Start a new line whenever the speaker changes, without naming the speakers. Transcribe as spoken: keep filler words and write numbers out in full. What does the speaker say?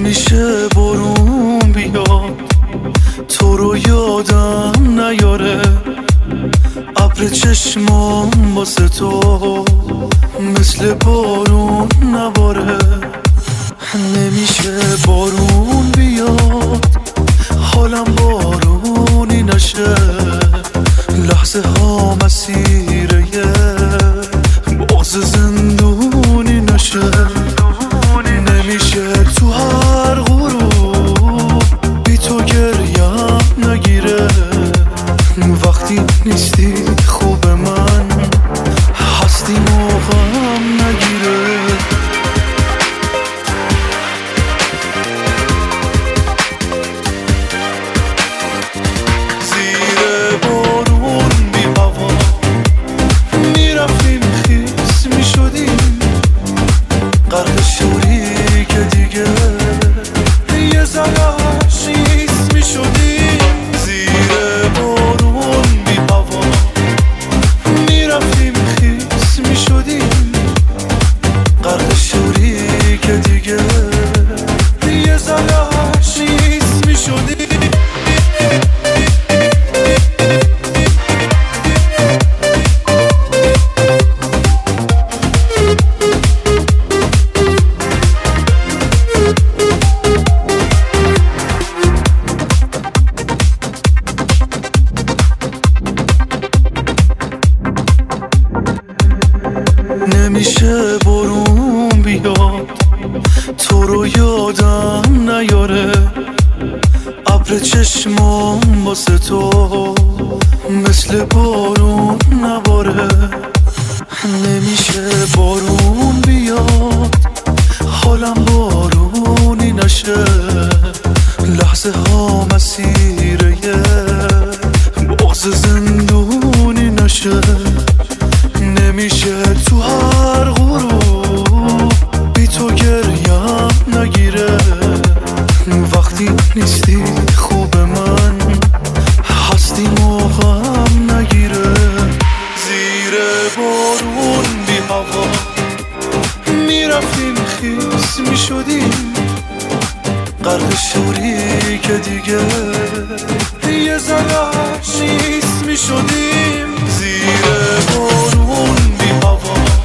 نمیشه برون بیاد تو رو یادم نیاره، ابر چشمام واسه تو مثل بارون نباره. نمیشه بارون بیاد حالم بارونی نشه، لحظه ها مسیره باز زندونی نشه. نمیشه تو هر غروب بی تو گریم نگیره، وقتی نیستی خوب من هستی موقعم نگیره. زیر بارون بی هوا میرفتیم خیس میشدیم، غرق شوری که دیگه یه زلش نیست میشدیم. زیر بارون بی هوا میرفتیم خیس میشدیم، غرق شوری که دیگه یه زلش نیست میشدیم. نمیشه برون بیاد تو رو یادم نیاره، ابر چشمام واسه تو مثل بارون نباره. نمیشه بارون بیاد حالم بارونی نشه، لحظه ها مسیره باز زندونی نشه. نمیشه تو هر غروب بی تو گریم نگیره، وقتی نیستی خوب من هستی موقعم نگیره. زیر بارون بی هوا میرفتیم خیس میشدیم، غرق شوری که دیگه یه زلش نیست میشدیم. زیر بارون بی هوا